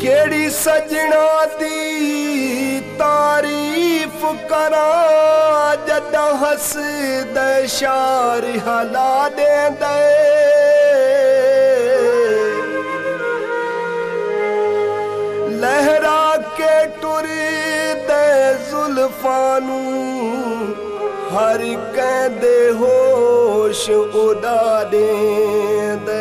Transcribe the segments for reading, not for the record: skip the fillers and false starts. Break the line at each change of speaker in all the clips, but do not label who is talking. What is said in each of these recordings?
केड़ी सजना दी तारीफ करा जदा हस दे शार हला दे दे लहरा के टुर दे जुल्फानू हर कहदे होश उड़ा दे दे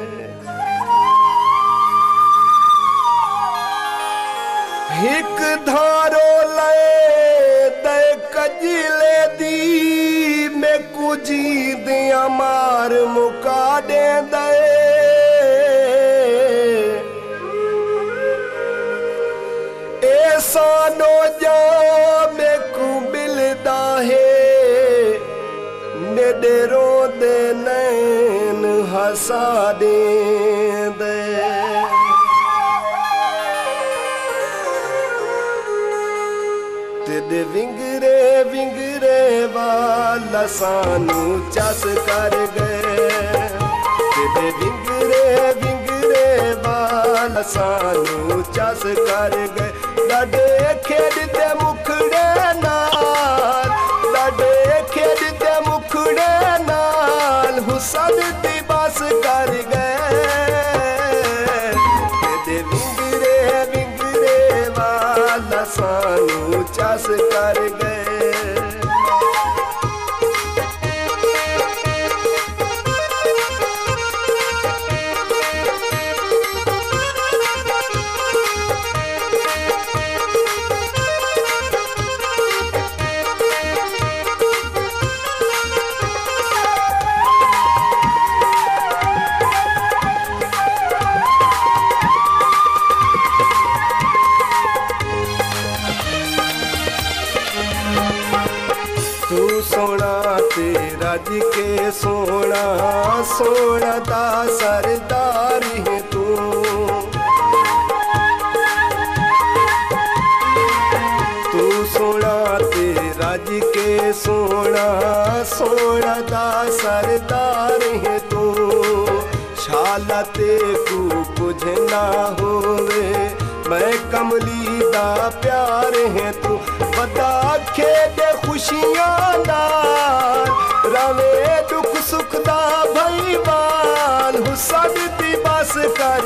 हिक धारो ले दे कजिले दी में कुजी दिया मार मुका दे दे ऐसा नो जा में कुबिलदा है नेडरो दे नैन हसा दे दे तेरे विंगरे विंगरे वाला सानू चस कर गए तेरे विंगरे विंगरे वाला सानू चस कर गए लाडे खेडते मुखड़े नाल लाडे खेडते मुखड़े नाल हुसन दी बस कर गए तेरे विंगरे विंगरे वाला सानू चस कर गए तू सोना तेरा जी के सोना सोना दा सरदार है तू तू सोना तेरा जी के सोना सोना दा सरदार है तू शाला ते को कुछ ना होवे मैं कमली दा प्यार है तू बता खेदे खुशियां नाल रवे दुख सुख दा भईवान हुसन दी बस कर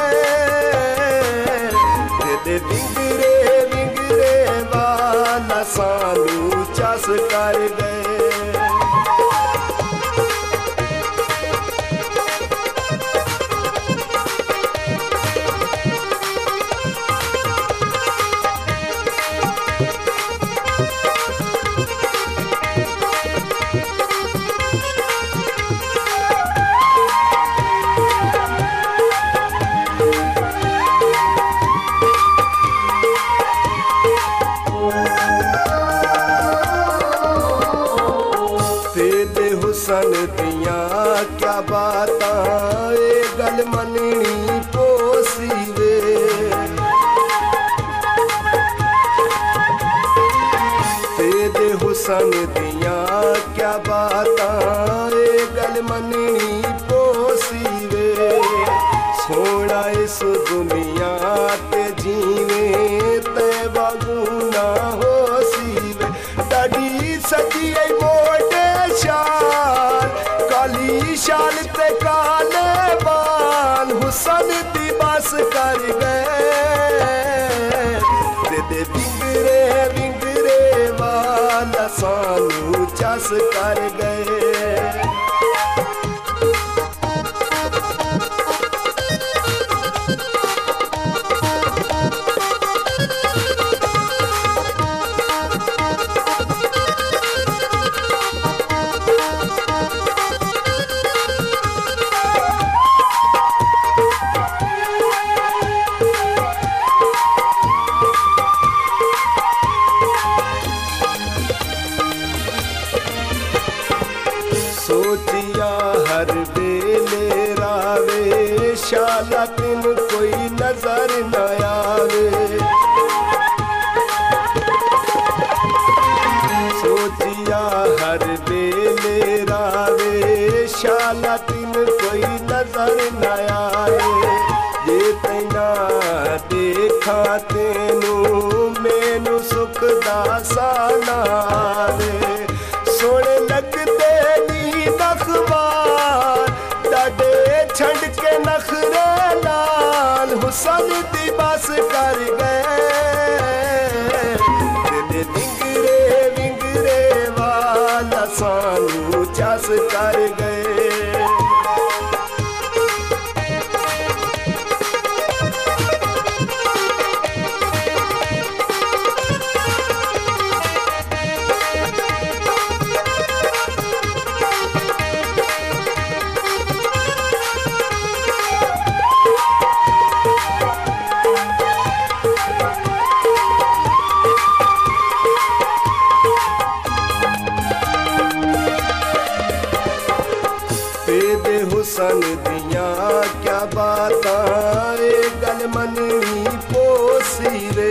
गए तेरे विंगरे विंगरे वाला सानू चस कर गए तेरे हुसन दिया क्या बातां ए गल मननी पोसी वे तेरे हुसन दिया क्या बातां ए गल मननी पोसी वे सोना इस दुनिया ते जीवे ते बागू ना होसी वे डाडी सजी मोटे शाल काली शाल ते काले बाल हुसन दी बस कर गए तेरे विंगरे विंगरे वाला सानू चस कर गए सोचिया हर बेले रावे शाला दिन कोई नजर न आवे सोचिया हर बेले रावे शाला दिन कोई नजर न आवे ये तेना दे हुसन दी बस कर गए। दिल विंगरे विंगरे वाला सानू चस कर गए। तेरे हुसन दियां क्या बातां गल मननी पोसी रे।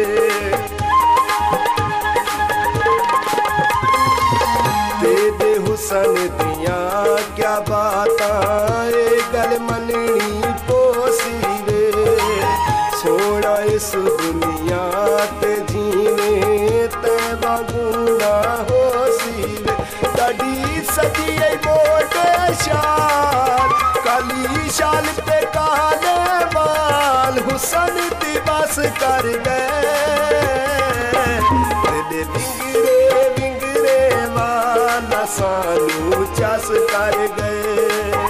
तेरे हुसन दियां क्या बातां गल मननी पोसी रे। सोना इस दुनिया ते जीने ते बागुना होसी रे। कड़ी सजी मोटे शाल काली शाल पे काले बाल हुसन दी बस कर गए। दिल विंगरे विंगरे वाला सानू चस कर गए।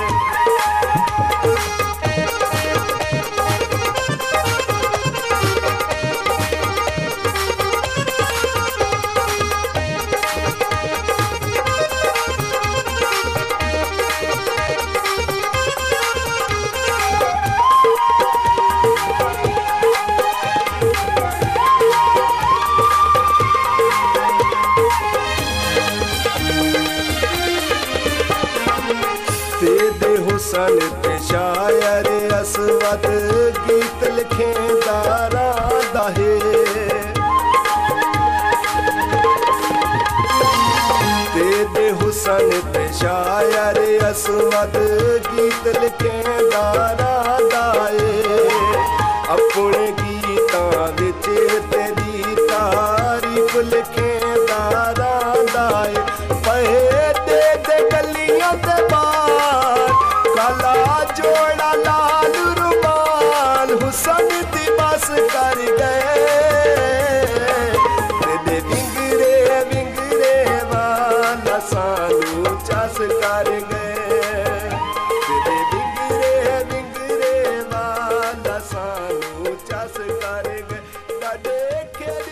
तेरे हुसन ते शायर असवद गीत लिखे दारा दाहे। तेरे हुसन ते शायर असवद गीत लिखे दारा दाए। अपने गीतां विच तेरी तारीफ लिखे दारा दाए। पहे दे गलियां ते काला जोड़ा लाल रुमाल हुसन दी बस कर गए। तेरे विंगरे विंगरे वाला सानू चस कर गए। तेरे विंगरे विंगरे वाला सानू चस कर गए।